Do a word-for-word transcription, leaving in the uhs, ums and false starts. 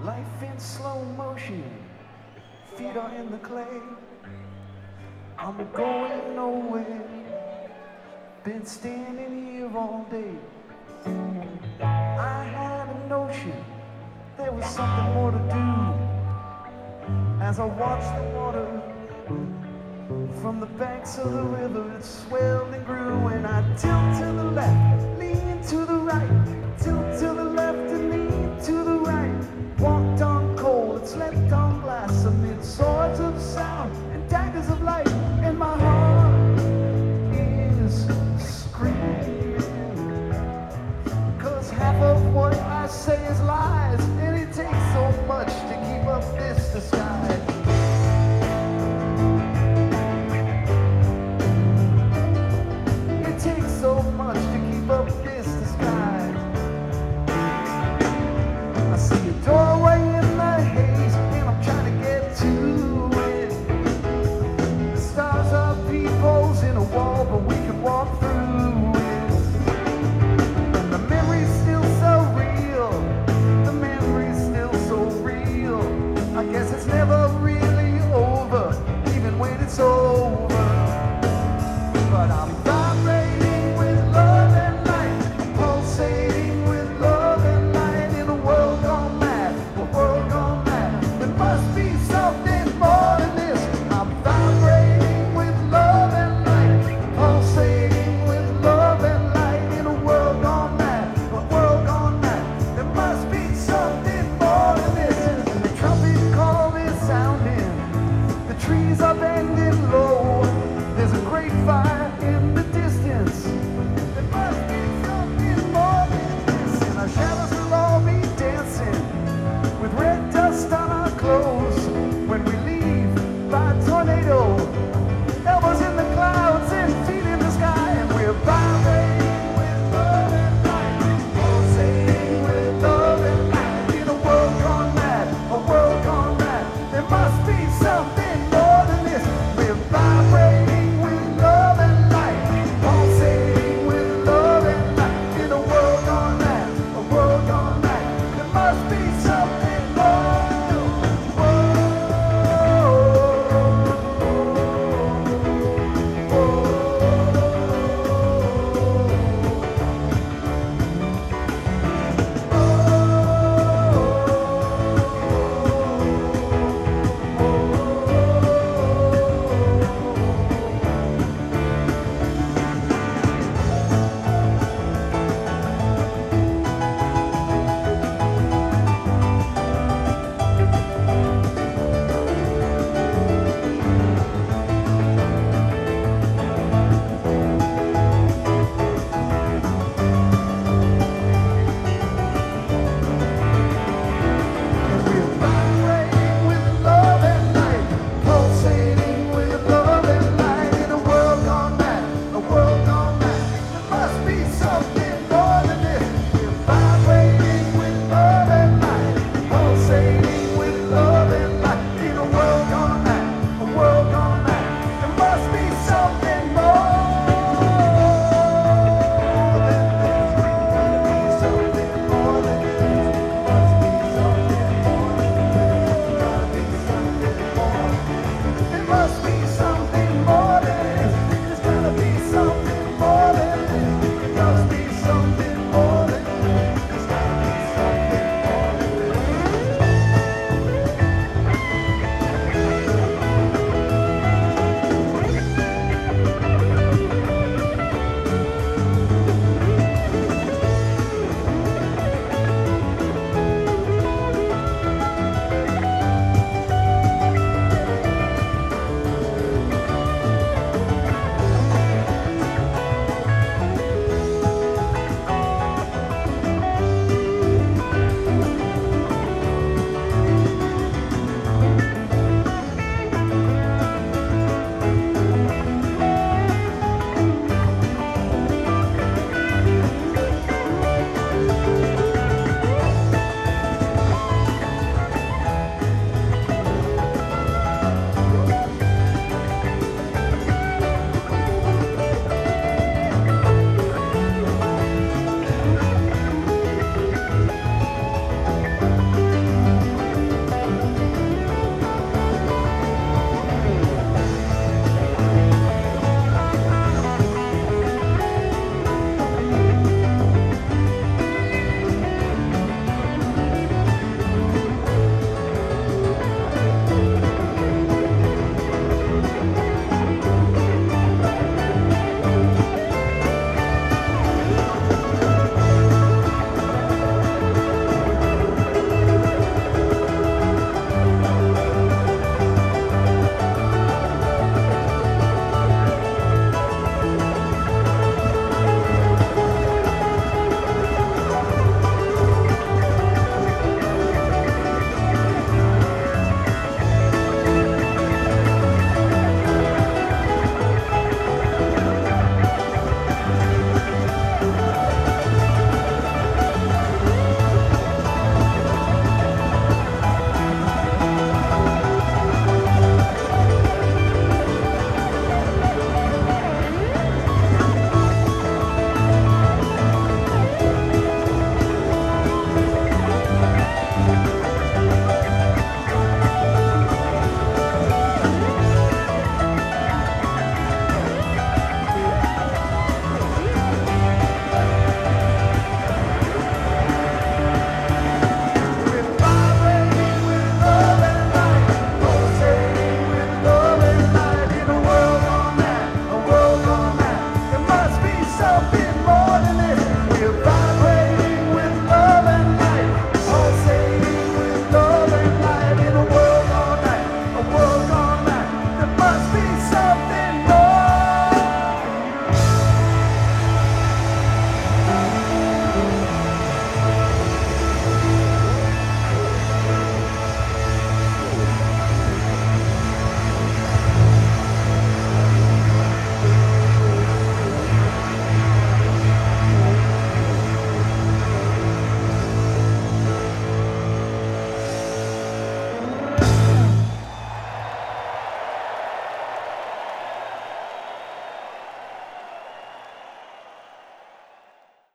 Life in slow motion, feet are in the clay. I'm going nowhere, been standing here all day. I had a notion there was something more to do. As I watched the water from the banks of the river, it swelled and grew, and I tilt to the left, lean to the right, tilt to the left and lean to the right. Walked on coal and slept on glass amid swords of sound and daggers of light, and my heart is screaming, 'cause half of what I say is lies.